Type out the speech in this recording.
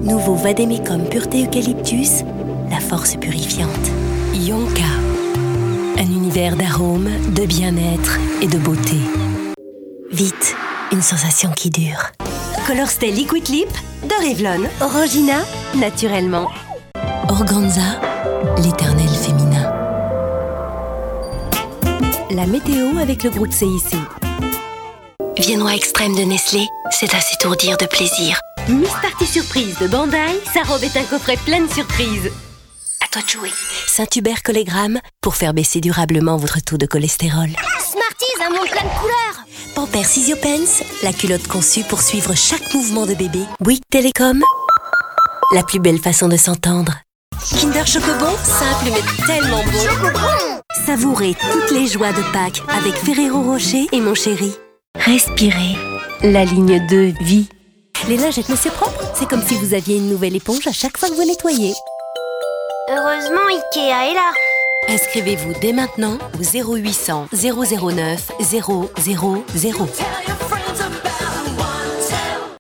Nouveau Vademecum Pureté Eucalyptus, la force purifiante. Yonka, un univers d'arômes, de bien-être et de beauté. Vite, une sensation qui dure. Color Stay Liquid Lip de Revlon. Orangina, naturellement. Organza, l'éternel féminin. La météo avec le groupe CIC. Viennois extrême de Nestlé, c'est à s'étourdir de plaisir. Miss Party Surprise de Bandai, sa robe est un coffret plein de surprises. À toi de jouer. Saint-Hubert Collégramme pour faire baisser durablement votre taux de cholestérol. Smarties, un monde plein de couleurs. Pampers Physiopens, la culotte conçue pour suivre chaque mouvement de bébé. Bouygues Télécom, la plus belle façon de s'entendre. Kinder Chocobon, simple mais tellement bon. Savourez toutes les joies de Pâques avec Ferrero Rocher et Mon Chéri. Respirez la ligne de vie. Les lingettes Monsieur Propre, c'est comme si vous aviez une nouvelle éponge à chaque fois que vous nettoyez. Heureusement, Ikea est là. Inscrivez-vous dès maintenant au 0800 009 000.